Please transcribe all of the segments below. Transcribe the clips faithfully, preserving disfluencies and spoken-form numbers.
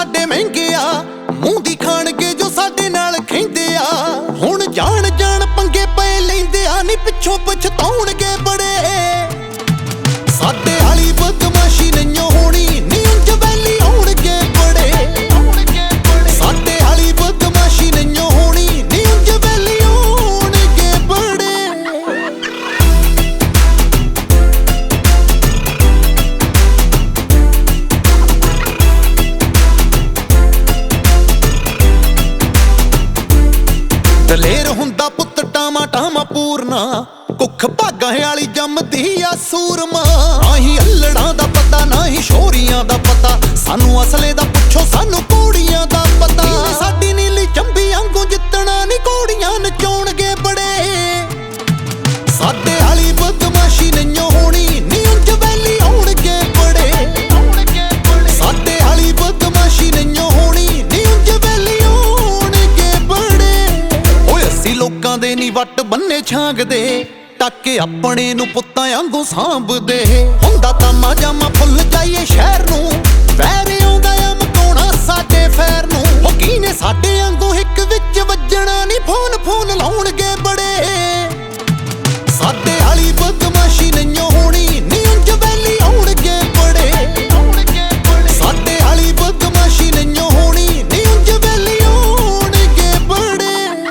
ਸਾਡੇ ਮਹਿੰਗੇ ਆ, ਮੂੰਹ ਦੀ ਖਾਣਗੇ ਜੋ ਸਾਡੇ ਨਾਲ ਖਹਿੰਦੇ ਆ। ਹੁਣ ਜਾਣ ਜਾਣ ਪੰਗੇ ਪਏ ਲੈਂਦੇ ਆ, ਨੀ ਪਿੱਛੋਂ ਪਛਤਾਉਣਗੇ ਬੜੇ। ਸਾਡੇ ਵਾਲੀ ਬਦਮਾਸ਼ੀ ਨਹੀਂਓ ਹੋਣੀ, ਨੀ ਉਂਝ ਵੈਲੀ ਆਉਣਗੇ ਬੜੇ। ਸਾਡੇ ਵਾਲੀ ਬਦਮਾਸ਼ੀ ਨਹੀਂਓ ਹੋਣੀ, ਨੀ ਉਂਝ ਵੈਲੀ ਆਉਣਗੇ ਬੜੇ। ਦਲੇਰ ਹੁੰਦਾ ਪੁੱਤ ਟਾਮਾ ਟਾਮਾ ਪੂਰਨਾ, ਕੁੱਖ ਭਾਗਾਂ ਵਾਲੀ ਜੰਮਦੀ ਆ ਸੂਰਮਾ। ਨਾ ਹੀ ਅਲੜਾਂ ਦਾ ਪਤਾ, ਨਾ ਹੀ ਸ਼ੋਰੀਆਂ ਦਾ ਪਤਾ, ਸਾਨੂੰ ਅਸਲੇ ਦਾ ਪੁੱਛੋ ਸਾਨੂੰ ਘੋੜੀਆਂ ਦਾ ਪਤਾ। ਸਾਡੀ ਨੀਲੀ ਚੰਬੀ ਵਾਂਗੂ ਜਿੱਤਣਾ ਨੀ, ਘੋੜੀਆਂ ਨਚਾਉਣਗੇ ਬੜੇ। ਸਾਡੇ ਵਾਲੀ ਬਦਮਾਸ਼ੀ ਨਹੀਂਓ ਹੋਣੀ, ਨੀ ਉਂਝ ਵੈਲੀ ਆਉਣਗੇ ਬੜੇ। ਸਾਡੇ ਵਾਲੀ ਬਦਮਾਸ਼ੀ ਨਹੀਂਓ ਹੋਣੀ, ਨੀ ਉਂਝ ਵੈਲੀ ਆਉਣਗੇ ਬੜੇ। ਓਏ ਅਸੀਂ ਲੋਕਾਂ ਦੇ ਨੀ ਵੱਟ ਬੰਨੇ ਛਾਂਗਦੇ, ਟੱਕੇ ਆਪਣੇ ਨੂੰ ਪੁੱਤਾਂ ਵਾਂਗੂ ਸਾਂਭਦੇ। ਹੁੰਦਾ ਤਾਮਾ ਜਾਮਾ ਫੁੱਲ ਜਾਈਏ ਸ਼ਹਿਰ ਨੂੰ, ਵੈਰ ਆਉਂਦਾ ਆ ਮਕਾਉਣਾ ਸਾਡੇ ਫੈਰ ਨੂੰ। ਉਹ ਕੀ ਨੇ ਸਾਡੇ ਵਾਂਗੂ ਹਿੱਕ ਵਿੱਚ ਵੱਜਣਾ ਨੀ, ਫੋਨ ਫੋਨ ਲਾਉਣਗੇ ਬੜੇ। ਸਾਡੇ ਵਾਲੀ ਬਦਮਾਸ਼ੀ ਨਹੀਂਓ ਹੋਣੀ, ਨੀ ਉਂਝ ਵੈਲੀ ਆਉਣਗੇ ਬੜੇ। ਸਾਡੇ ਵਾਲੀ ਬਦਮਾਸ਼ੀ ਨਹੀਂਓ ਹੋਣੀ, ਨੀ ਉਂਝ ਵੈਲੀ ਆਉਣਗੇ ਬੜੇ।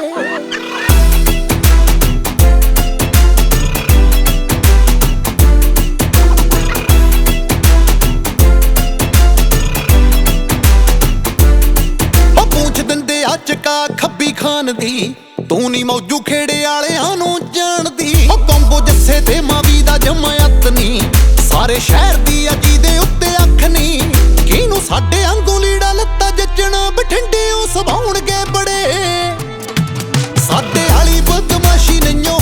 ਚਕਾ ਖੱਬੀ ਖਾਨ ਦੀ, ਤੂੰ ਨੀ ਮੌਜੂ ਖੇੜੇ ਵਾਲਿਆਂ ਨੂੰ ਜਾਣਦੀ। ਉਹ ਕੰਬੋ ਜੱਸੇ ਤੇ ਮਾਵੀ ਦਾ ਜਮਾਇਤ ਨੀ, ਸਾਰੇ ਸ਼ਹਿਰ ਦੀ ਆ ਜਿਹਦੇ ਉੱਤੇ ਅੱਖ ਨੀ। ਕਿਹਨੂੰ ਸਾਡੇ ਵਾਂਗੂ ਲੀੜਾ ਲੱਤਾ ਜੱਜਣਾ, ਬਠਿੰਡੇ ਉਹ ਸਵਾਉਣਗੇ ਬੜੇ। ਸਾਡੇ ਵਾਲੀ ਬਦਮਾਸ਼ੀ ਨਹੀਂਓ